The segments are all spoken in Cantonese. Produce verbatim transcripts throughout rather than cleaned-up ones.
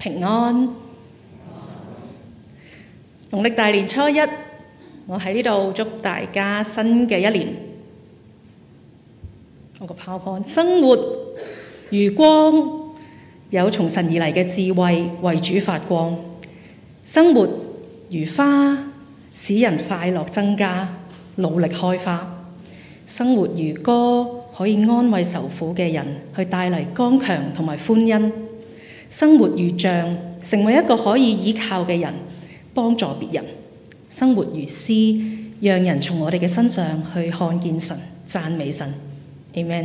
平安。農曆大年初一，我喺呢度祝大家新嘅一年，我個 PowerPoint，生活如光，有從神而嚟嘅智慧為主發光；生活如花，使人快樂增加，努力開花；生活如歌，可以安慰受苦嘅人，去帶嚟剛強同埋歡欣；生活如杖，成為一個可以依靠嘅人，幫助別人；生活如詩，讓人從我哋嘅身上去看見神，讚美神。Amen。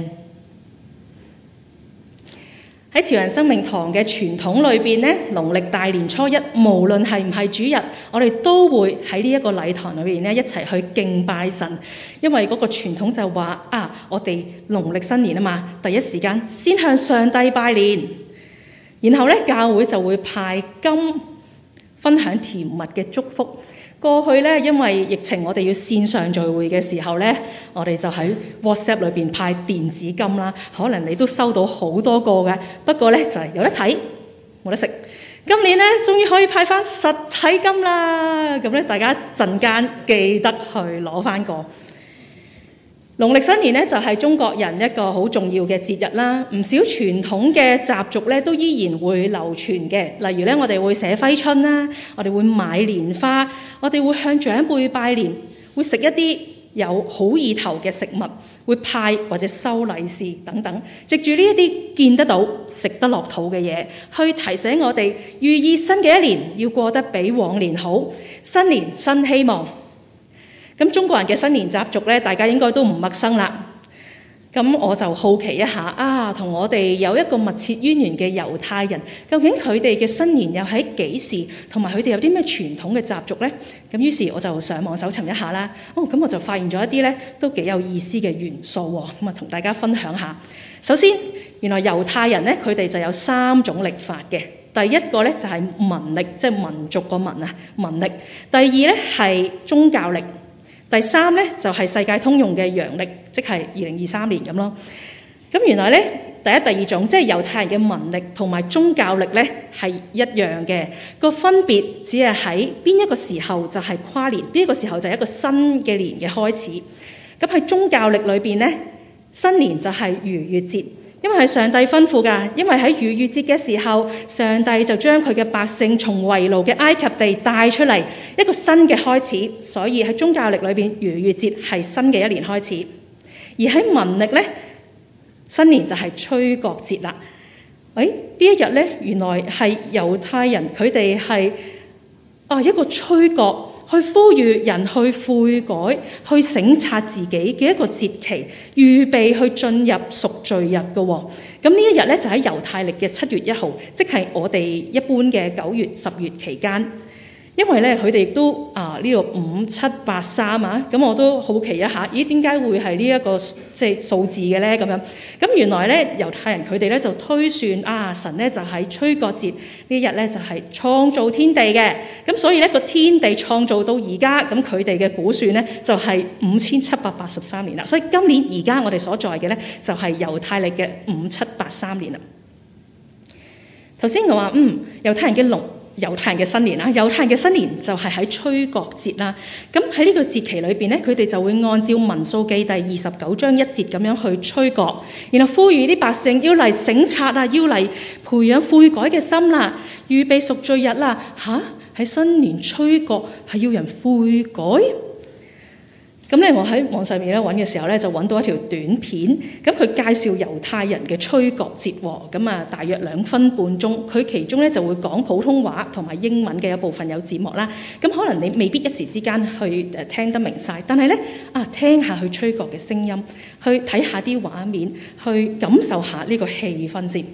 喺潮人生命堂嘅傳統裏邊呢，農曆大年初一，無論係唔係主日，我哋都會喺呢一個禮堂裏邊呢一齊去敬拜神，因為嗰個傳統就話啊，我哋農曆新年啊嘛，第一時間先向上帝拜年，然後呢教會就會派金分享甜蜜嘅祝福。過去呢，因為疫情，我哋要線上聚會嘅時候呢，我哋就喺 WhatsApp 裏邊派電子金啦。可能你都收到好多個嘅，不過呢，就係有得睇，冇得食。今年呢，終於可以派翻實體金啦。咁咧，大家陣間記得去攞翻個。農曆新年呢，就係中國人一個好重要嘅節日啦，唔少傳統嘅習俗呢，都依然會流傳嘅。例如呢，我哋會寫揮春啦，我哋會買蓮花，我哋會向長輩拜年，會食一啲有好意頭嘅食物，會派或者收利是等等。藉住呢一啲見得到、食得落肚嘅嘢，去提醒我哋寓意新嘅一年要過得比往年好，新年新希望。咁中國人嘅新年習俗咧，大家應該都唔陌生啦。咁我就好奇一下啊，同我哋有一個密切淵源嘅猶太人，究竟佢哋嘅新年又喺幾時，同埋佢哋有啲咩傳統嘅習俗呢？咁於是我就上網搜尋一下啦。哦，咁我就發現咗一啲咧都幾有意思嘅元素喎。咁啊，同大家分享下。首先，原來猶太人咧，佢哋就有三種曆法嘅。第一個咧就係民曆，即係民族個民啊，民曆。第二咧係宗教曆。第三咧就係、是、世界通用嘅陽曆，即係二零二三年咁咯。咁原來咧第一、第二種即係猶太人嘅民曆同埋宗教曆咧係一樣嘅，個分別只係喺邊一個時候就係跨年，邊一個時候就係一個新嘅年嘅開始。咁喺宗教曆裏邊咧，新年就係逾越節。因為係上帝吩咐㗎，因為喺逾越節嘅時候，上帝就將佢嘅百姓從為奴嘅埃及地帶出嚟，一個新嘅開始。所以喺宗教曆裏邊，逾越節係新嘅一年開始。而喺民曆呢，新年就係吹角節啦。誒，呢一日呢，原來係猶太人佢哋係啊一個吹角，去呼籲人去悔改，去省察自己嘅一個節期，預備去進入贖罪日嘅喎。咁呢一日咧就喺猶太曆嘅七月一號，即係我哋一般嘅九月、十月期間。因為咧佢哋亦都啊呢度五七八三啊，咁我都好奇一下，咦點解會係呢一個即係數字嘅咧咁樣？咁原來咧猶太人佢哋咧就推算啊神咧就喺吹角節呢日咧就係創造天地嘅，咁所以咧個天地創造到而家，咁佢哋嘅估算咧就係五千七百八十三年啦。所以今年而家我哋所在嘅咧就係猶太曆嘅五七八三年啦。頭先我話嗯猶太人嘅龍。猶太人嘅新年啦，猶太人嘅新年就係喺吹角節啦。咁喺呢個節期裏邊咧，佢哋就會按照民數記第二十九章一節咁樣去吹角，然後呼籲啲百姓要嚟省察啊，要嚟培養悔改嘅心啦，預備贖罪日啦。吓，喺新年吹角係要人悔改？咁咧，我喺網上面咧揾嘅時候咧，就揾到一條短片，咁佢介紹猶太人嘅吹角節喎，咁啊大約兩分半鐘，佢其中咧就會講普通話同埋英文嘅一部分有字幕啦，咁可能你未必一時之間去誒聽得明晒，但係咧啊聽下佢吹角嘅聲音，去睇下啲畫面，去感受下呢個氣氛先。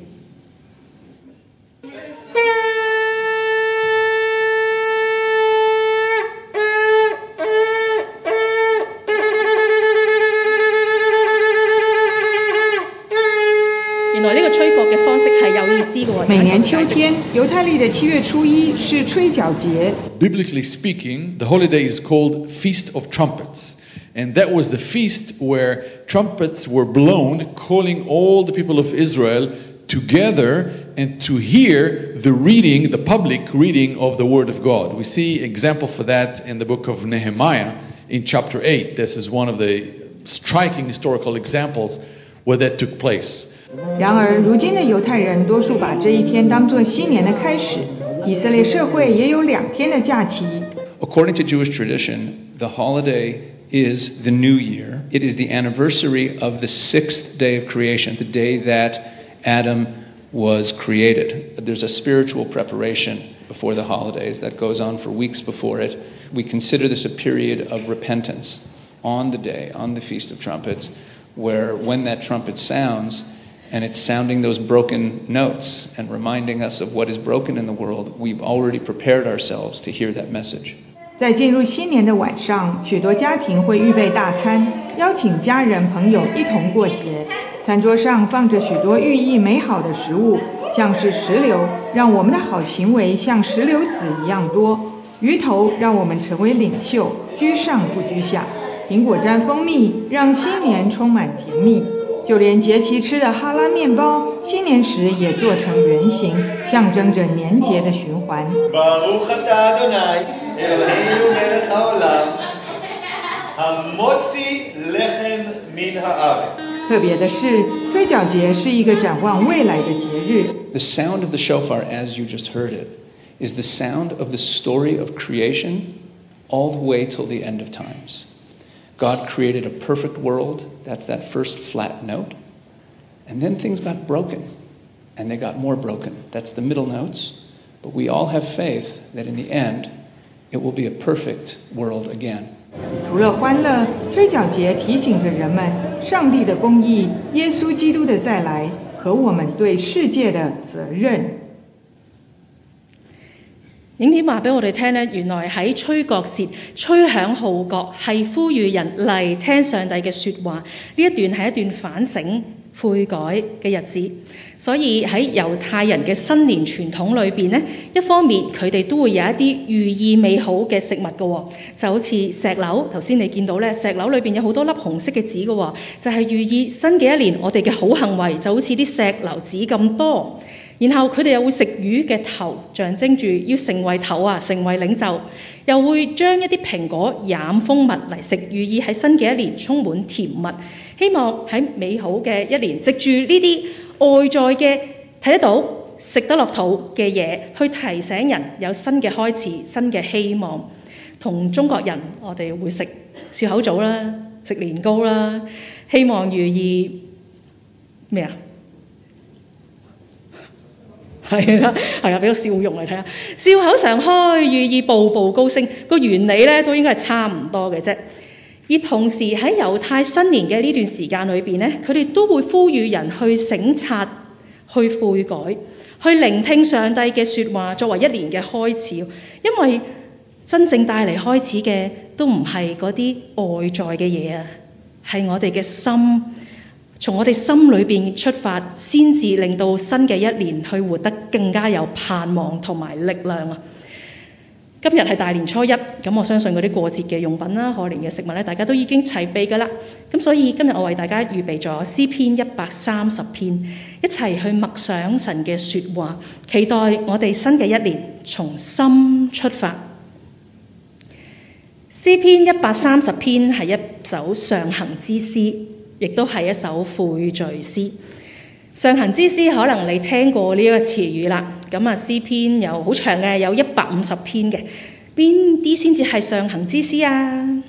每年秋天，猶太曆的七月初一是吹角節。 Biblically speaking, the holiday is called Feast of Trumpets. And that was the feast where trumpets were blown, calling all the people of Israel together and to hear the reading, the public reading of the Word of God. We see example for that in the book of Nehemiah in chapter eight. This is one of the striking historical examples where that took place. 然而，如今的犹太人多数把这一天当作新年的开始。以色列社会也有两天的假期。 According to Jewish tradition, the holiday is the new year. It is the anniversary of the sixth day of creation, the day that Adam was created. There's a spiritual preparation before the holidays that goes on for weeks before it. We consider this a period of repentance on the day, on the Feast of Trumpets, where when that trumpet sounds, and it's sounding those broken notes and reminding us of what is broken in the world, we've already prepared ourselves to hear that message. 在进入新年的晚上，许多家庭会预备大餐，邀请家人朋友一同过节。餐桌上放着许多寓意美好的食物，像是石榴，让我们的好行为像石榴籽一样多；鱼头让我们成为领袖，居上不居下；苹果沾蜂蜜，让新年充满甜蜜。就连节期吃的哈拉面包，新年时也做成圆形，象征着年节的循环。特别的是，吹角节是一个展望未来的节日。 The sound of the shofar, as you just heard it, is the sound of the story of creation all the way till the end of times. God created a perfect world. That's that first flat note. And then things got broken. And they got more broken. That's the middle notes. But we all have faith that in the end, it will be a perfect world again. 除了欢乐，吹角节提醒着人们上帝的公義、耶穌基督的再來和我們對世界的責任。 影片話俾我哋聽咧，原來喺吹角節、吹響號角係呼籲人嚟聽上帝嘅説話。呢一段係一段反省悔改嘅日子，所以喺猶太人嘅新年傳統裏邊咧，一方面佢哋都會有一啲寓意美好嘅食物嘅喎，就好似石榴，頭先你見到咧，石榴裏邊有好多粒紅色嘅籽嘅喎，就係、是、寓意新嘅一年我哋嘅好行為就好似啲石榴籽咁多。然後佢哋又會食魚嘅頭，象徵住要成為頭啊，成為領袖，又會將一啲蘋果染蜂蜜嚟食，寓意喺新嘅一年充滿甜蜜。希望喺美好嘅一年，藉住呢啲外在嘅睇得到、食得落肚嘅嘢，去提醒人有新嘅開始、新嘅希望。同中國人，我哋會食笑口棗啦，食年糕啦，希望寓意咩啊？係啊，係啊，俾個笑容嚟睇下，笑口常開，寓意步步高升。個原理咧都應該係差唔多嘅啫。而同時喺猶太新年嘅呢段時間裏邊咧，佢哋都會呼籲人去省察、去悔改、去聆聽上帝嘅説話，作為一年嘅開始。因為真正帶嚟開始嘅都唔係嗰啲外在嘅嘢啊，係我哋嘅心。從我哋心裏邊出發，先至令到新嘅一年去活得更加有盼望同埋力量啊！今日係大年初一，咁我相信嗰啲過節嘅用品啦、賀年嘅食物咧，大家都已經齊備㗎啦。咁所以今日我為大家預備咗詩篇一百三十篇，一齊去默想神嘅説話，期待我哋新嘅一年從心出發。詩篇一百三十篇係一首上行之詩。亦都係一首悔罪詩。上行之詩可能你聽過呢一個詞語啦。咁啊，詩篇有好長嘅，有一百五十篇嘅。邊啲先至係上行之詩啊？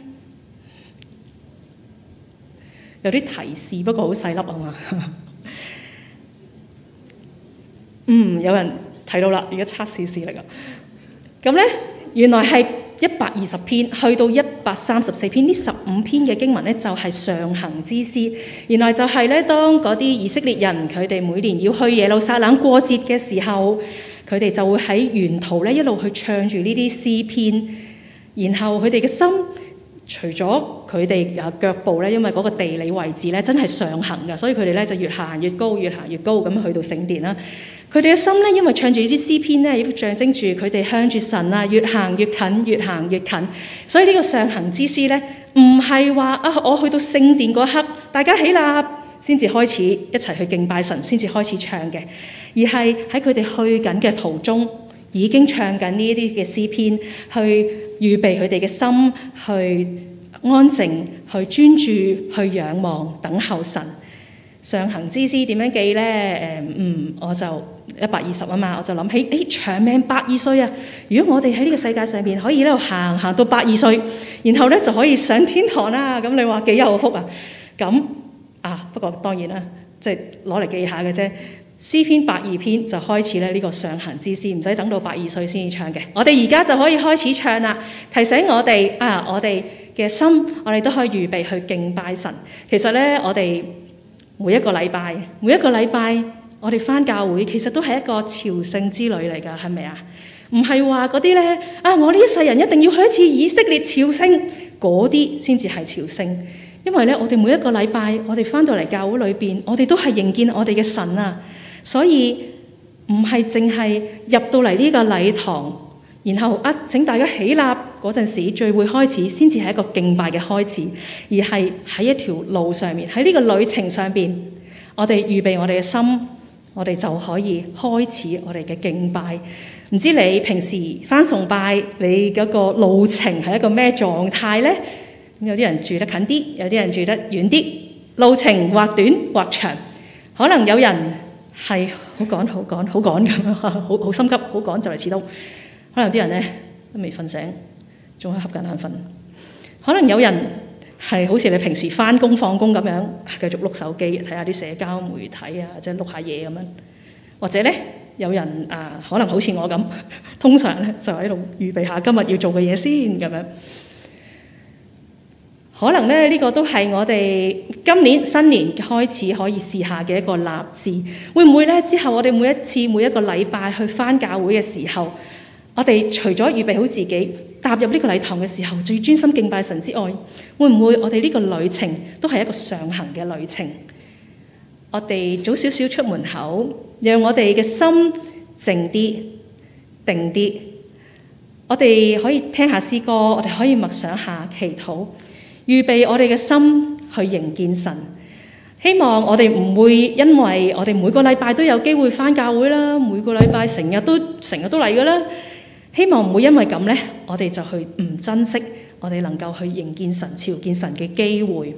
有啲提示，不過好細粒啊嘛。嗯，有人睇到啦，而家測試試嚟㗎。咁咧，原來係一百二十篇去到一百三十四篇，呢十五篇嘅經文咧就係上行之詩。原來就係咧，當嗰啲以色列人佢哋每年要去耶路撒冷過節嘅時候，佢哋就會喺沿途咧一路去唱住呢啲詩篇，然後佢哋嘅心除咗佢哋有腳步咧，因為嗰個地理位置咧真係上行嘅，所以佢哋咧就越行越高，越行越高咁去到聖殿啦。佢哋嘅心咧，因為唱住呢啲詩篇咧，亦都象徵住佢哋向住神啊，越行越近，越行越近。所以呢個上行之詩咧，唔係話啊，我去到聖殿嗰刻，大家起立， 先至開始一齊去敬拜神，先至開始唱嘅，而係喺佢哋去緊嘅途中已經唱緊呢啲嘅詩篇，去預備佢哋嘅心，去安靜，去專注，去仰望，等候神。上行之詩點樣記呢？誒，嗯，我就一百二十啊嘛，我就諗起，誒，長命百二歲啊！如果我哋喺呢個世界上邊可以喺度行行到百二歲，然後咧就可以上天堂啦，咁你話幾有福啊？咁啊，不過當然啦，即係攞嚟記下嘅啫。詩篇百二篇就開始咧呢個上行之詩，唔使等到百二歲先至唱嘅。我哋而家就可以開始唱啦，提醒我哋啊，我哋嘅心，我哋都可以預備去敬拜神。其實咧，我哋每一個禮拜，每一個禮拜，我哋返教會其實都係一個朝聖之旅嚟㗎，係咪啊？唔係話嗰啲咧啊，我呢一世人一定要去一次以色列朝聖，嗰啲先至係朝聖。因為咧，我哋每一個禮拜，我哋返到嚟教會裏邊，我哋都係迎見我哋嘅神啊。所以唔係淨係入到嚟呢個禮堂，然後啊請大家起立嗰陣時聚會開始，先至係一個敬拜嘅開始，而係喺一條路上面，喺呢個旅程上邊，我哋預備我哋嘅心，我哋就可以開始我哋嘅敬拜。唔知你平時返崇拜，你嗰個路程係一個咩狀態呢？有啲人住得近啲，有啲人住得遠啲，路程或短或長，可能有人係好趕好趕好趕咁，好好心急，好趕就嚟遲到。可能有啲人咧都未瞓醒，仲喺瞌緊眼瞓。可能有人係好似你平時返工放工咁樣，繼續碌手機睇下啲社交媒體啊，或者碌下嘢咁樣。或者咧有人啊，可能好似我咁，通常咧就喺度預備下今日要做嘅嘢先咁樣。可能咧呢個都係我哋今年新年開始可以試下嘅一個立志。會唔會咧之後我哋每一次每一個禮拜去返教會嘅時候，我哋除咗預備好自己踏入呢個禮堂嘅時候最專心敬拜神之外，會唔會我哋呢個旅程都係一個上行嘅旅程？我哋早少少出門口，讓我哋嘅心靜啲、定啲。我哋可以聽下詩歌，我哋可以默想下祈禱。預備我哋嘅心去迎見神，希望我哋唔會因為我哋每個禮拜都有機會返教會啦，每個禮拜成日都成日都嚟㗎啦。希望唔會因為咁呢，我哋就去唔珍惜我哋能夠去迎見神、朝見神嘅機會。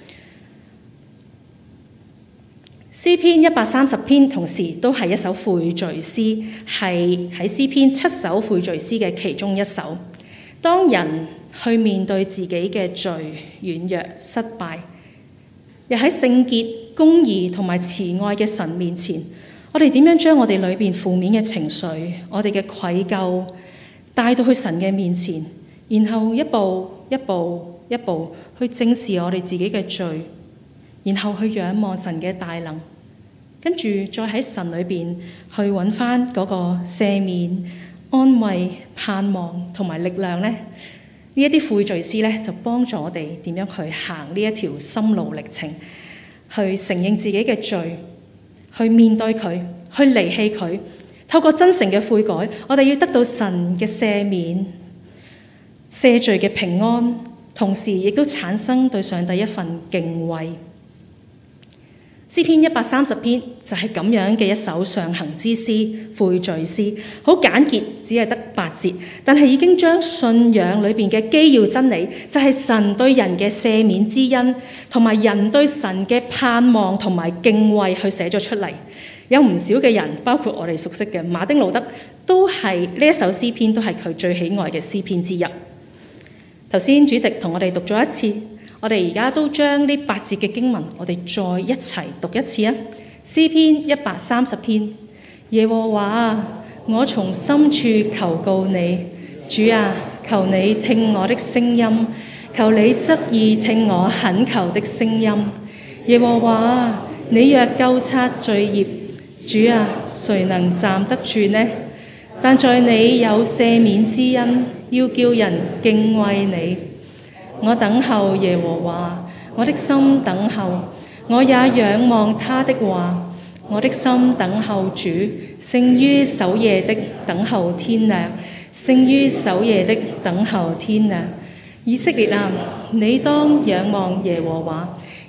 詩篇一百三十篇同時都係一首悔罪詩，係喺詩篇七首悔罪詩嘅其中一首。當人去面對自己嘅罪、軟弱、失敗，又喺聖潔、公義同埋慈愛嘅神面前，我哋點樣將我哋裏邊負面嘅情緒、我哋嘅愧疚帶到去神嘅面前，然後一步一步一步去正視我哋自己嘅罪，然後去仰望神嘅大能，跟住再喺神裏邊去揾翻嗰個赦免、安慰、盼望同埋力量呢。呢一啲悔罪詩咧，就幫助我哋點樣去行呢一條心路歷程，去承認自己嘅罪，去面對佢，去離棄佢。透過真誠嘅悔改，我哋要得到神嘅赦免、赦罪嘅平安，同時亦都產生對上帝一份敬畏。詩篇一百三十篇就係咁樣嘅一首上行之詩、悔罪詩，好簡潔，只係得八節，但係已經將信仰裏邊嘅基要真理，就係神對人嘅赦免之恩，同埋人對神嘅盼望同埋敬畏去寫咗出嚟。有唔少嘅人，包括我哋熟悉嘅馬丁路德，都係呢一首詩篇都係佢最喜愛嘅詩篇之一。頭先主席同我哋讀咗一次。我哋而家都將呢八節嘅經文，我哋再一齊讀一次啊！詩篇一百三十篇，耶和華啊，我從深處求告你，主啊，求你聽我的聲音，求你側耳聽我懇求的聲音。耶和華啊，你若究察罪孽，主啊，誰能站得住呢？但在你有赦免之恩，要叫人敬畏你。我等候耶和華，我的心等候，我也仰望他的話。我的心等候主，勝於守夜的等候天亮，勝於守夜的等候天亮。以色列啊，你當仰望耶和華，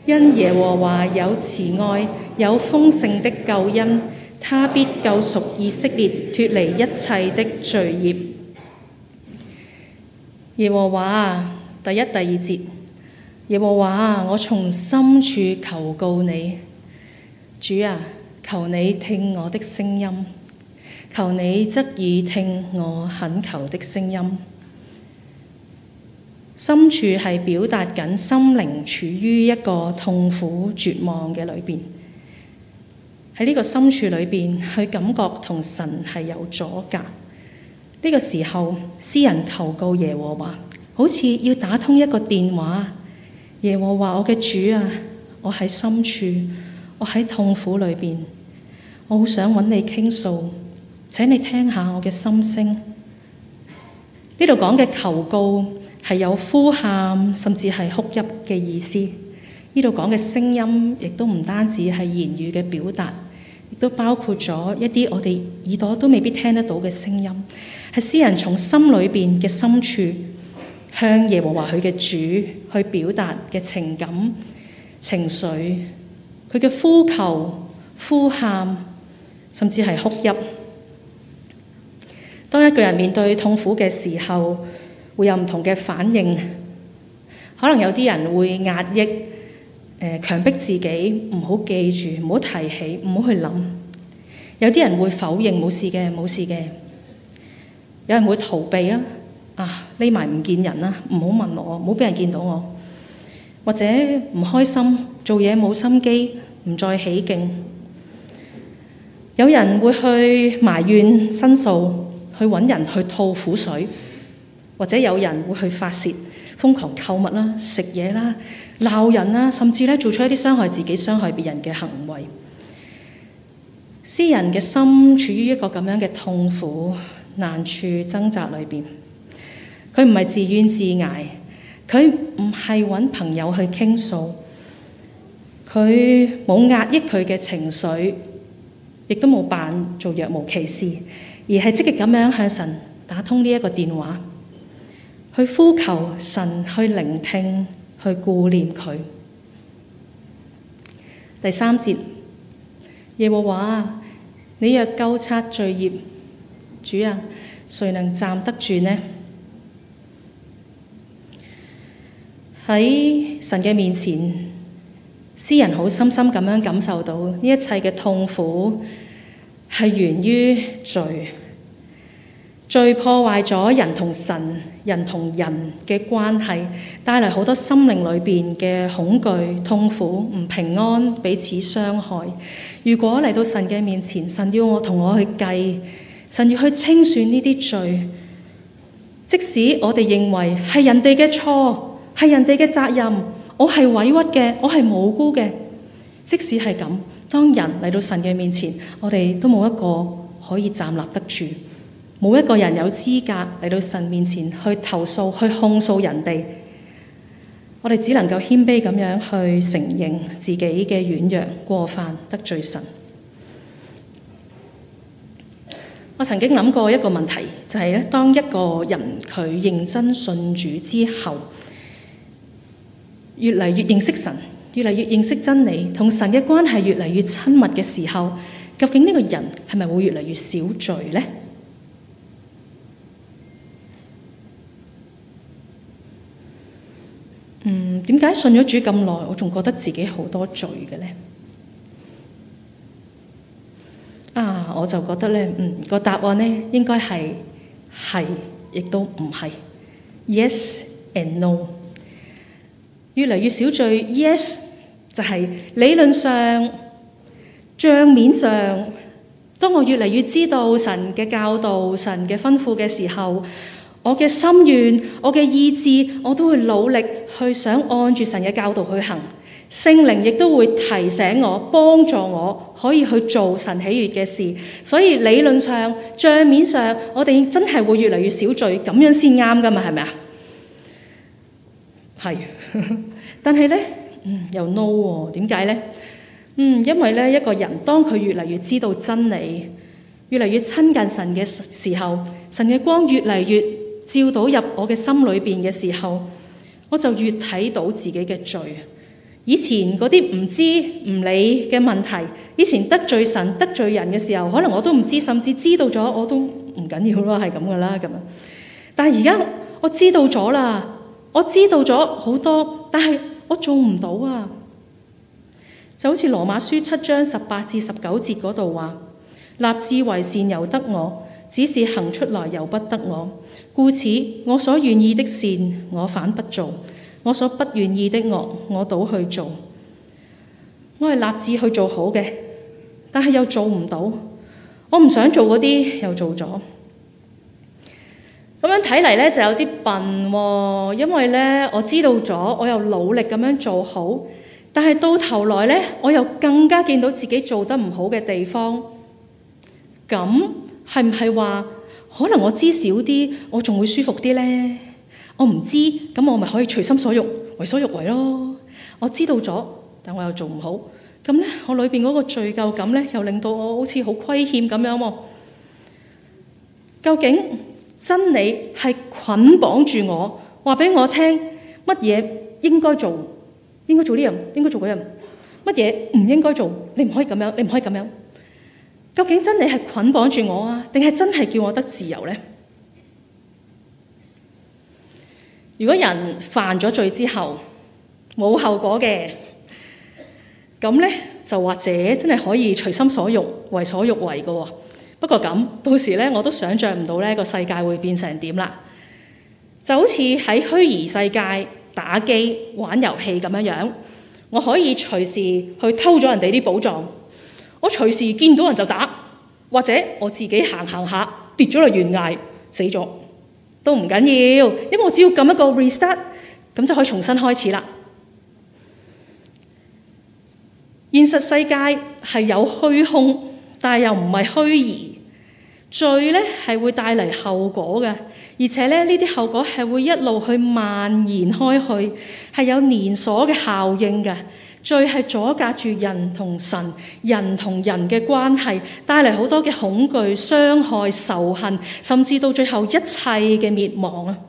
因耶和華有慈愛，有豐盛的救恩，他必救贖以色列脫離一切的罪孽。耶和華，第一、第二節，耶和華，我從深處求告你，主啊，求你聽我的聲音，求你側耳聽我懇求的聲音。深處係表達緊心靈處於一個痛苦絕望嘅裏邊，喺呢個深處裏邊，佢感覺同神係有阻隔。呢個時候，詩人求告耶和華，好似要打通一個電話。耶和華，我嘅主啊，我喺深處，我喺痛苦裏邊，我好想揾你傾訴，請你聽下我嘅心聲。呢度講嘅求告係有呼喊，甚至係哭泣嘅意思。呢度講嘅聲音，亦都唔單止係言語嘅表達，亦都包括咗一啲我哋耳朵都未必聽得到嘅聲音，係詩人從心裏邊嘅深處向耶和華佢嘅主去表達嘅情感、情緒，佢嘅呼求、呼喊，甚至係哭泣。當一個人面對痛苦嘅時候，會有唔同嘅反應，可能有啲人會壓抑，誒、呃、強迫自己唔好記住，唔好提起，唔好去諗。有啲人會否認冇事嘅，冇事嘅。有人會逃避啊，啊匿埋唔見人啦，唔好問我，唔好俾人見到我。或者唔開心，做嘢冇心機，唔再起勁。有人會去埋怨申訴，去揾人去吐苦水。或者有人會去發洩，瘋狂購物啦、食嘢啦、鬧人啦，甚至咧做出一啲傷害自己、傷害別人嘅行為。詩人嘅心處於一個咁樣嘅痛苦、難處、掙扎裏邊。佢唔係自怨自艾，佢唔係揾朋友去傾訴，佢冇壓抑佢嘅情緒，亦都冇扮做若無其事，而係積極咁樣向神打通呢一個電話。去呼求神，去聆聽，去顧念佢。第三節，耶和華，你若究察罪孽，主啊，誰能站得住呢？喺神嘅面前，詩人好深深咁樣感受到呢一切嘅痛苦係源於罪。罪破壞咗人同神、人同人嘅關係，帶嚟好多心靈裏邊嘅恐懼、痛苦、唔平安、彼此傷害。如果嚟到神嘅面前，神要我同我去計，神要去清算呢啲罪，即使我哋認為係人哋嘅錯，係人哋嘅責任，我係委屈嘅，我係無辜嘅，即使係咁，當人嚟到神嘅面前，我哋都冇一個可以站立得住。冇一個人有資格嚟到神面前去投訴、去控訴人哋。我哋只能夠謙卑咁樣去承認自己嘅軟弱、過犯、得罪神。我曾經諗過一個問題，就係咧，當一個人佢認真信主之後，越嚟越認識神，越嚟越認識真理，同神嘅關係越嚟越親密嘅時候，究竟呢個人係咪會越嚟越少罪呢？嗯，點解信咗主咁耐，我仲覺得自己好多罪嘅呢？啊，我就覺得咧，嗯，個答案咧應該係係，亦都唔係。Yes and no。越嚟越少罪 ，yes 就係理論上、帳面上，當我越嚟越知道神嘅教導、神嘅吩咐嘅時候，我嘅心願、我嘅意志，我都會努力去想按住神嘅教導去行。聖靈亦都會提醒我、幫助我，可以去做神喜悅嘅事。所以理論上、帳面上，我哋真係會越嚟越少罪，咁樣先啱㗎嘛？係咪啊？係，但係咧，嗯，又 no 喎？點解咧？嗯，因為咧，一個人當佢越嚟越知道真理，越嚟越親近神嘅時候，神嘅光越嚟越照到入我嘅心裏邊嘅時候，我就越睇到自己嘅罪， 以前嗰啲唔知唔理嘅問題，以前得罪神得罪人嘅時候，可能我都唔知，甚至知道咗我都唔緊要咯，係咁噶啦咁樣。但係而家我知道咗啦，我知道咗好多，但係我做唔到啊。就好似羅馬書七章十八至十九節嗰度話：立志為善由得我，只是行出來由不得我。故此，我所願意的善，我反不做；我所不願意的惡，我倒去做。我係立志去做好嘅，但係又做唔到。我唔想做嗰啲，又做咗。咁樣睇嚟咧，就有啲笨喎，因為咧我知道咗，我又努力咁樣做好。但係到頭來咧，我又更加見到自己做得唔好嘅地方。咁係唔係話可能我知少啲，我仲會舒服啲呢？我唔知，咁我咪可以隨心所欲，為所欲為咯。我知道咗，但我又做唔好。咁咧，我裏邊嗰個罪疚感咧，又令到我好似好虧欠咁樣喎。究竟真理係捆綁住我，話俾我聽乜嘢應該做？應該做呢樣，應該做嗰樣，乜嘢唔應該做？你唔可以咁樣，你唔可以咁樣。究竟真理係捆綁住我啊，定係真係叫我得自由呢？如果人犯咗罪之後冇後果嘅，咁呢就或者真係可以隨心所欲、為所欲為嘅喎。不過咁到時呢，我都想像唔到呢個世界會變成點啦。就好似喺虛擬世界打機玩遊戲咁樣樣，我可以隨時去偷咗人哋啲寶藏，我隨時見到人就打，或者我自己行行下跌咗落懸崖死咗都唔緊要，因為我只要撳一個 reset， 咁就可以重新開始啦。現實世界係有虛空，但係又唔係虛擬。罪咧係會帶嚟後果嘅，而且咧呢啲後果係會一路去蔓延開去，係有連鎖嘅效應嘅。罪係阻隔住人同神、人同人嘅關係，帶嚟好多嘅恐懼、傷害、仇恨，甚至到最後一切嘅滅亡啊！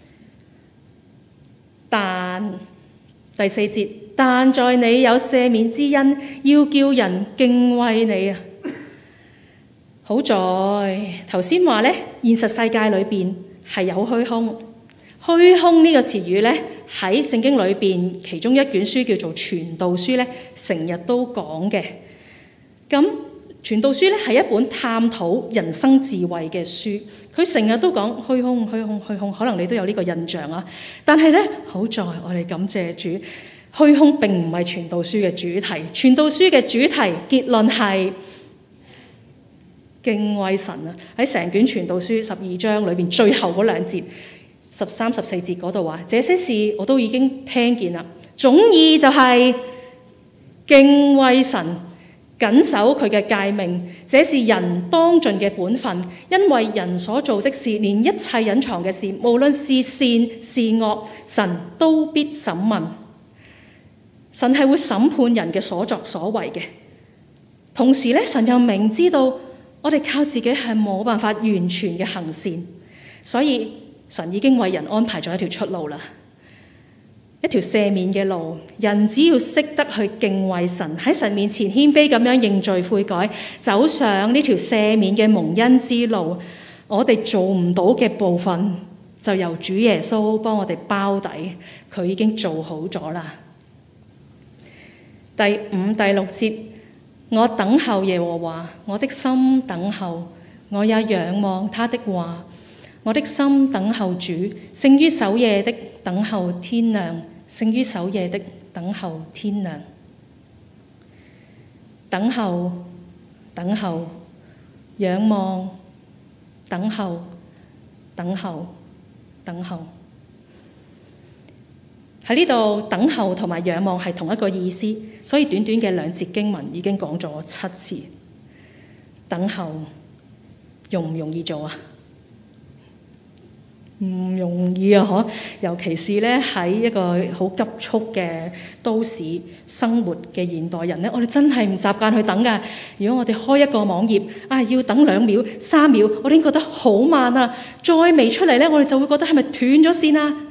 但第四節，但在你有赦免之恩，要叫人敬畏你啊！好在頭先話咧，現實世界裏邊係有虛空。虛空呢個詞語咧，喺聖經裏邊其中一卷書叫做傳道書咧，成日都講嘅。咁傳道書咧係一本探討人生智慧嘅書，佢成日都講虛空、虛空、虛空，可能你都有呢個印象啊。但係咧，好在我哋感謝主，虛空並唔係傳道書嘅主題，傳道書嘅主題結論係敬畏神啊！喺成卷傳道書十二章裏邊最後嗰兩節，十三十四節嗰度話：這些事我都已經聽見啦。總意就係敬畏神，謹守佢嘅誡命，這是人當盡嘅本分。因為人所做的事，連一切隱藏嘅事，無論是善是惡，神都必審問。神係會審判人嘅所作所為嘅。同時咧，神又明知道我哋靠自己係冇辦法完全嘅行善，所以神已經為人安排咗一條出路啦，一條赦免嘅路。人只要識得去敬畏神，喺神面前謙卑咁樣認罪悔改，走上呢條赦免嘅蒙恩之路，我哋做唔到嘅部分，就由主耶穌幫我哋包底，佢已經做好咗啦。第五、第六節。我等候耶和華，我的心等候，我也仰望他的話。我的心等候主，勝於守夜的等候天亮，勝於守夜的等候天亮。等候，等候，仰望，等候，等候，等候。喺呢度等候同埋仰望係同一個意思，所以短短嘅兩節經文已經講咗七次。等候容唔容易做啊？唔容易啊！嗬，尤其是咧喺一個好急速嘅都市生活嘅現代人咧，我哋真係唔習慣去等㗎。如果我哋開一個網頁啊，要等兩秒、三秒，我哋已經覺得好慢啊！再未出嚟咧，我哋就會覺得係咪斷咗線啊？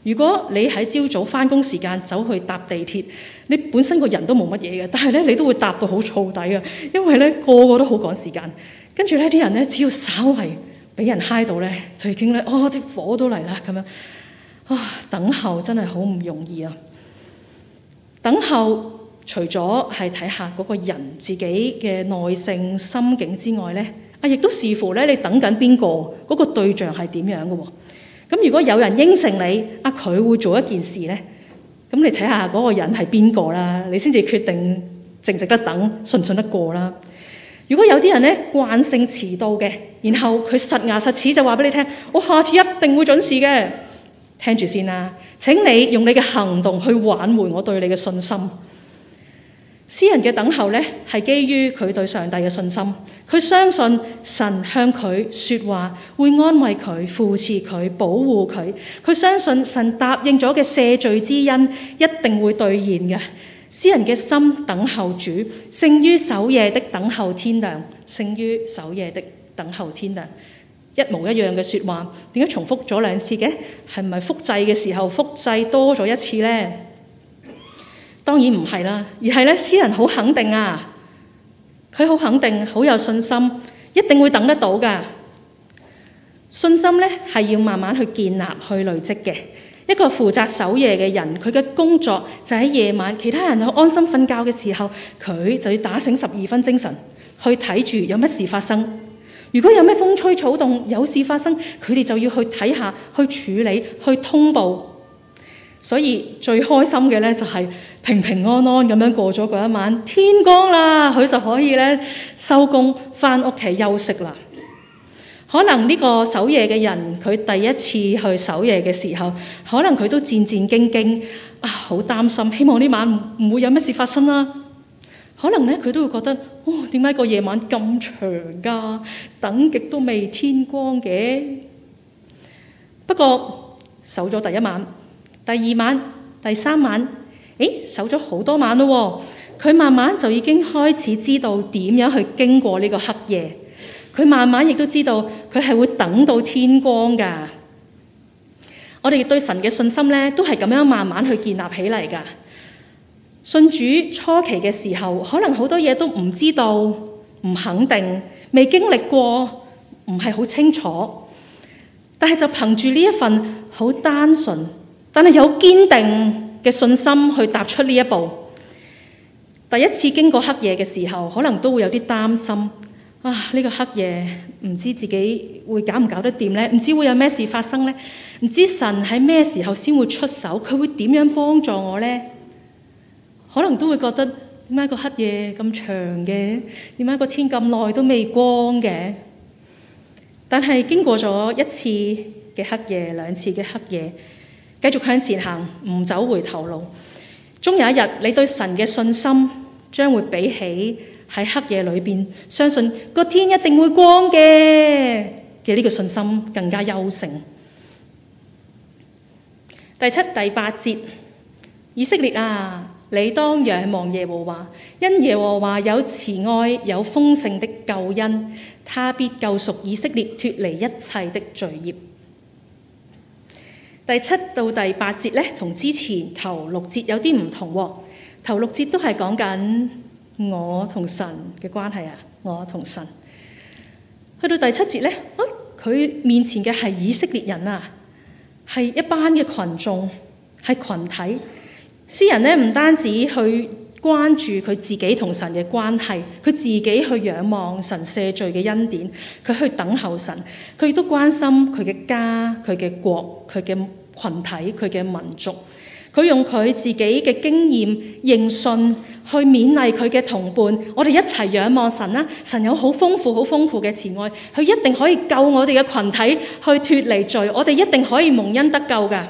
如果你喺朝早返工時間走去搭地鐵，你本身個人都冇乜嘢嘅，但係咧你都會搭到好燥底嘅，因為咧個個都好趕時間。跟住咧啲人咧只要稍為俾人嗨到咧，就已經咧哦啲火都嚟啦咁樣。啊，等候真係好唔容易啊！等候除咗係睇下嗰個人自己嘅耐性心境之外咧，啊亦都視乎咧你等緊邊個，嗰個對象係點樣嘅喎。咁如果有人應承你，啊佢會做一件事咧，咁你睇下嗰個人係邊個啦，你先至決定值唔值得等，信唔信得過啦。如果有啲人咧慣性遲到嘅，然後佢實牙實齒就話俾你聽，我下次一定會準時嘅，聽住先啦。請你用你嘅行動去挽回我對你嘅信心。詩人嘅等候咧係基於佢對上帝嘅信心，佢相信神向佢說話，會安慰佢、扶持佢、保護佢。佢相信神答應咗嘅赦罪之恩一定會兌現嘅。詩人嘅心等候主，勝於守夜的等候天亮，勝於守夜的等候天亮。一模一樣嘅說話，點解重複咗兩次嘅？係咪複製嘅時候複製多咗一次呢？當然唔係啦，而係咧詩人好肯定啊，佢好肯定，好有信心，一定會等得到㗎。信心咧係要慢慢去建立、去累積嘅。一個負責守夜嘅人，佢嘅工作就喺夜晚，其他人去安心瞓覺嘅時候，佢就要打醒十二分精神，去睇住有乜事發生。如果有咩風吹草動，有事發生，佢哋就要去睇下、去處理、去通報。所以最開心嘅咧就係平平安安咁樣過咗嗰一晚，天光啦，佢就可以咧收工返屋企休息啦。可能呢個守夜嘅人，佢第一次去守夜嘅時候，可能佢都戰戰兢兢啊，好擔心，希望呢晚唔會有乜事發生啦。可能咧佢都會覺得，哦，點解個夜晚咁長㗎？等極都未天光嘅。不過守咗第一晚、第二晚、第三晚，誒，守咗好多晚咯喎。佢慢慢就已經開始知道點樣去經過呢個黑夜。佢慢慢亦都知道佢係會等到天光㗎。我哋對神嘅信心咧，都係咁樣慢慢去建立起嚟㗎。信主初期嘅時候，可能好多嘢都唔知道、唔肯定、未經歷過，唔係好清楚。但係就憑住呢一份好單純，但係有堅定嘅信心去踏出呢一步。第一次經過黑夜嘅時候，可能都會有啲擔心。啊！呢個黑夜唔知自己會搞唔搞得掂呢？唔知會有咩事發生呢？唔知神喺咩時候先會出手？佢會點樣幫助我呢？可能都會覺得點解個黑夜咁長嘅？點解個天咁耐都未光嘅？但係經過咗一次嘅黑夜，兩次嘅黑夜，繼續向前行，唔走回頭路。終有一日，你對神嘅信心將會比起喺黑夜裏邊相信個天一定會光嘅嘅呢個信心更加優勝。第七、第八節，以色列啊，你當仰望耶和華，因耶和華有慈愛，有豐盛的救恩，他必救贖以色列脫離一切的罪孽。第七到第八節咧，同之前頭六節有啲唔同喎。頭六節都係講緊我同神嘅關係啊，我同神。去到第七節咧，啊，佢面前嘅係以色列人啊，係一班嘅群眾，係群體。詩人咧唔單止去關注佢自己同神嘅關係，佢自己去仰望神赦罪嘅恩典，佢去等候神，佢亦都關心佢嘅家、佢嘅國、佢嘅群體、佢嘅民族。佢用佢自己嘅經驗認信去勉勵佢嘅同伴，我哋一齊仰望神啦！神有好豐富、好豐富嘅慈愛，佢一定可以救我哋嘅群體去脫離罪，我哋一定可以蒙恩得救㗎。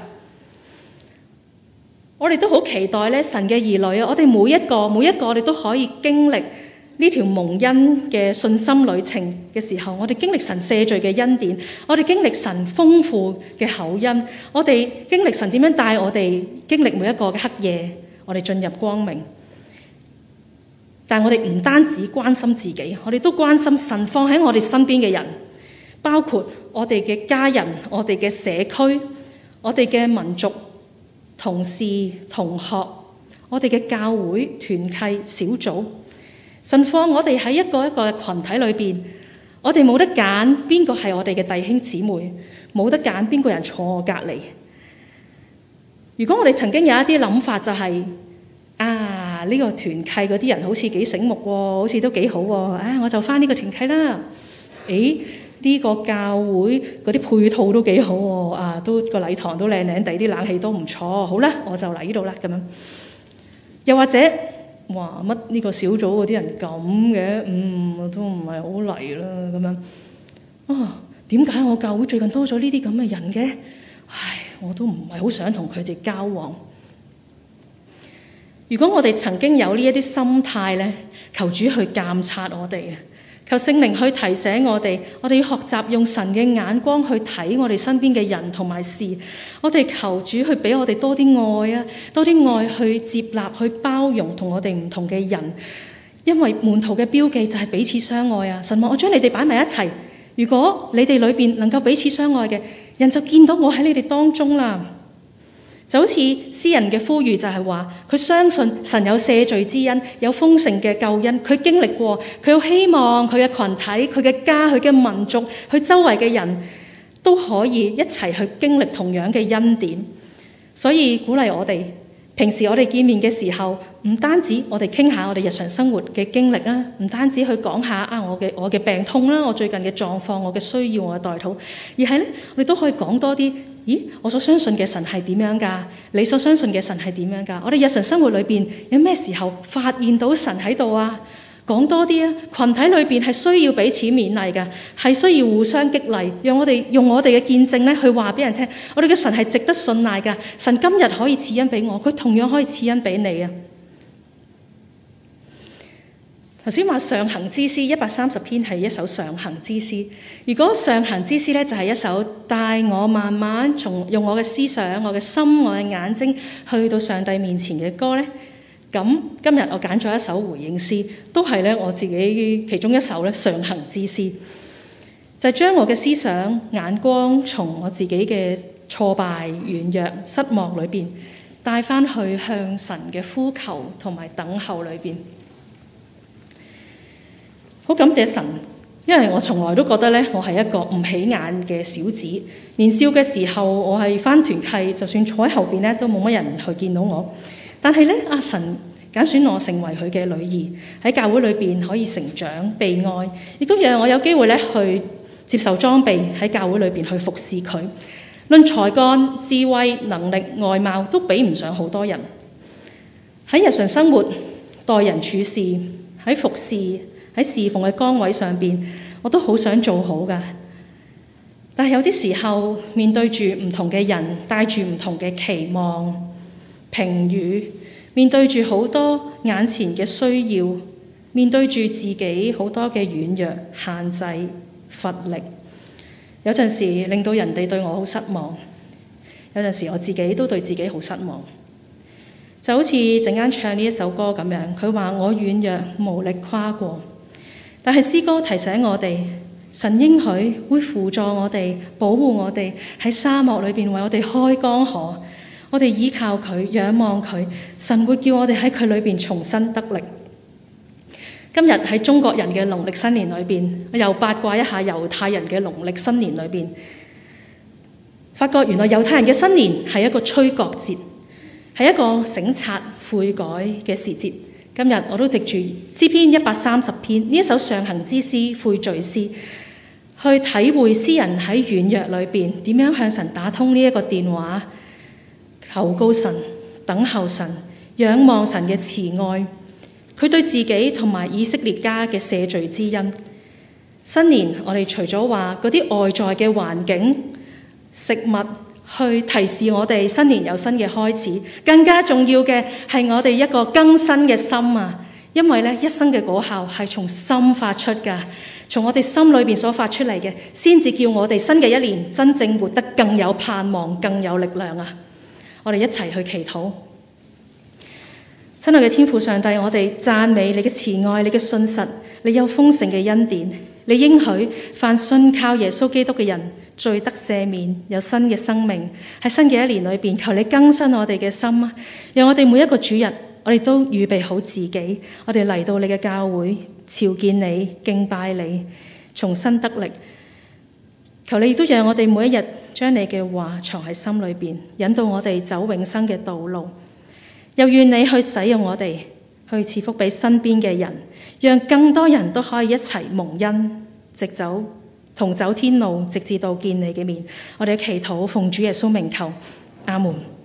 我哋都好期待咧，神嘅兒女啊！我哋每一個、每一個，我哋都可以經歷呢條蒙恩嘅信心旅程嘅時候，我哋經歷神赦罪嘅恩典，我哋經歷神豐富嘅厚恩，我哋經歷神點樣帶我哋經歷每一個嘅黑夜，我哋進入光明。但我哋唔單止關心自己，我哋都關心神放喺我哋身邊嘅人，包括我哋嘅家人、我哋嘅社區、我哋嘅民族、 同事、同學，我哋嘅教會、團契、小組，神放我哋喺一個一個嘅群體裏邊，我哋冇得揀邊個係我哋嘅弟兄姊妹，冇得揀邊個人坐我隔離。如果我哋曾經有一啲諗法就係、是、啊呢、這個團契嗰啲人好似幾醒目喎，好似都幾好喎，啊我就返呢個團契啦。誒呢、這個教會嗰啲配套都幾好喎，啊都個禮堂都靚靚地，啲冷氣都唔錯，好啦我就嚟呢度啦咁樣。又或者哇乜呢個小組嗰啲人咁嘅，嗯我都唔係好嚟啦咁樣。啊點解我教會最近多咗呢啲咁嘅人嘅？唉我都唔係好想同佢哋交往。如果我哋曾經有呢一啲心態咧，求主去監察我哋，求聖靈去提醒我哋，我哋要學習用神嘅眼光去睇我哋身邊嘅人同埋事。我哋求主去俾我哋多啲愛啊，多啲愛去接納、去包容同我哋唔同嘅人。因為門徒嘅標記就係彼此相愛啊！神話我將你哋擺埋一齊，如果你哋裏邊能夠彼此相愛嘅，人就見到我喺你哋當中啦。就好似詩人嘅呼籲就係話，佢相信神有赦罪之恩，有豐盛嘅救恩，佢經歷過，佢有希望佢嘅群體、佢嘅家、佢嘅民族、佢周圍嘅人都可以一齊去經歷同樣嘅恩典。所以鼓勵我哋，平時我哋見面嘅時候，唔單止我哋傾下我哋日常生活嘅經歷啦，唔單止去講下啊我嘅我嘅病痛啦，我最近嘅狀況，我嘅需要，我嘅代禱，而係咧我哋都可以講多啲。咦，我所相信嘅神係點樣㗎？你所相信嘅神係點樣㗎？我哋日常生活裏邊有咩時候發現到神喺度啊？講多啲啊！群體裏邊係需要彼此勉勵嘅，係需要互相激勵，讓我哋用我哋嘅見證咧去話俾人聽，我哋嘅神係值得信賴㗎。神今日可以賜恩俾我，佢同樣可以賜恩俾你啊！頭先話上行之詩一百三十篇係一首上行之詩。如果上行之詩咧就係一首帶我慢慢從用我嘅思想、我嘅心、我嘅眼睛去到上帝面前嘅歌咧，咁今日我揀咗一首回應詩，都係咧我自己其中一首咧上行之詩，就係將我嘅思想眼光從我自己嘅挫敗、軟弱、失望裏邊帶翻去向神嘅呼求同埋等候裏邊。好感謝神，因為我從來都覺得咧，我係一個唔起眼嘅小子。年少嘅時候，我係返團契，就算坐喺後邊咧，都冇乜人去見到我。但係咧，阿神揀選我成為佢嘅女兒，喺教會裏邊可以成長、被愛，亦都讓我有機會咧去接受裝備，喺教會裏邊去服侍佢。論才幹、智慧、能力、外貌，都比唔上好多人。喺日常生活、待人處事、喺服侍、喺侍奉嘅崗位上邊，我都好想做好㗎。但係有啲時候，面對住唔同嘅人，帶住唔同嘅期望、評語，面對住好多眼前嘅需要，面對住自己好多嘅軟弱、限制、乏力，有陣時令到人哋對我好失望，有陣時我自己都對自己好失望。就好似陣間唱呢一首歌咁樣，佢話我軟弱無力跨過，但係詩歌提醒我哋，神應許會輔助我哋，保護我哋喺沙漠裏邊為我哋開江河，我哋依靠佢，仰望佢，神會叫我哋喺佢裏邊重新得力。今日喺中國人嘅農曆新年裏邊，我又八卦一下猶太人嘅農曆新年裏邊，發覺原來猶太人嘅新年係一個吹角節，係一個省察悔改嘅時節。今日我都藉住詩篇一百三十篇呢一首上行之詩、悔罪詩，去體會詩人喺軟弱裏邊點樣向神打通呢一個電話，求告神、等候神、仰望神嘅慈愛，佢對自己同埋以色列家嘅赦罪之恩。新年我哋除咗話嗰啲外在嘅環境、食物去提示我哋新年有新嘅開始，更加重要嘅係我哋一個更新嘅心啊！因為咧，一生嘅果效係從心發出㗎，從我哋心裏邊所發出嚟嘅，先至叫我哋新嘅一年真正活得更有盼望、更有力量啊！我哋一齊去祈禱。親愛嘅天父上帝，我哋讚美你嘅慈愛、你嘅信實，你有豐盛嘅恩典，你應許凡信靠耶穌基督嘅人罪得赦免，有新嘅生命。喺新嘅一年裏邊，求你更新我哋嘅心啊，讓我哋每一個主日，我哋都預備好自己，我哋嚟到你嘅教會，朝見你，敬拜你，重新得力。求你亦都讓我哋每一日將你嘅話藏喺心裏邊，引導我哋走永生嘅道路。又願你去使用我哋，去賜福俾身邊嘅人，讓更多人都可以一齊蒙恩，直走同走天路，直至到見你嘅面。我哋祈禱奉主耶穌名求，阿門。